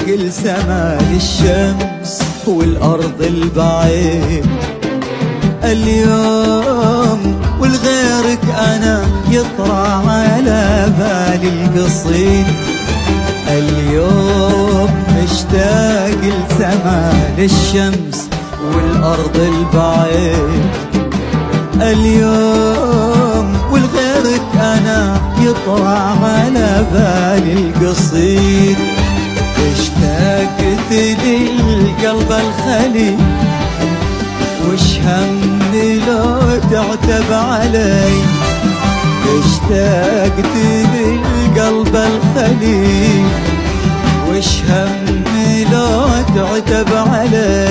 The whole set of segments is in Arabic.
السما للشمس والأرض البعيد. اليوم والغيرك أنا يطرع على بالي القصيد. اليوم مشتاق السما للشمس والأرض البعيد. اليوم والغيرك أنا يطرع على بالي القصيد. اشتقت للقلب الخلي وش همي لو تعتب علي. اشتقت للقلب الخلي وش همي لو تعتب علي.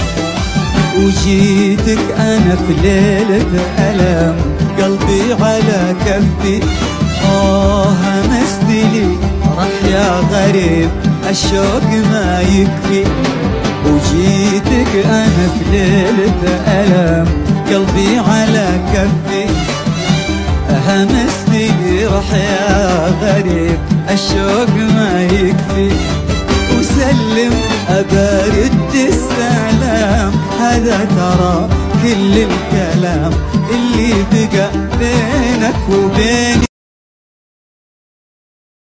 وجيتك أنا في ليلة ألم قلبي على كفي. همست لي راح يا غريب الشوق ما يكفي. وجيتك أنا في ليلة ألم قلبي على كفي. همست لي راح يا غريب الشوق ما يكفي. وسلم أبارد السلام هذا ترى كل الكلام اللي بقى بينك وبيني.